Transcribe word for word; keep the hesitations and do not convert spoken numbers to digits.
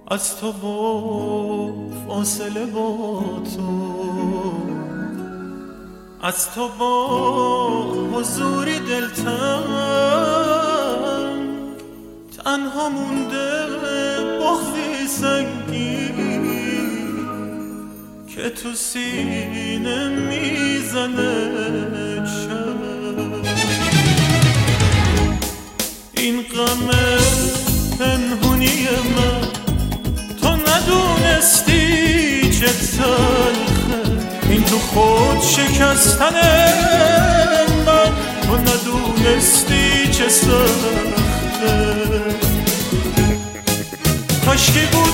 از تو با فاصله با تو، از تو با حضوری دلتنگ، تنها مونده بغضی سنگین که تو سینه میزنه شب. این غم پنهونی من تو ندونستی چه تلخه، این تو خود شکستن من تو ندونستی چه سخته. کاشکی بود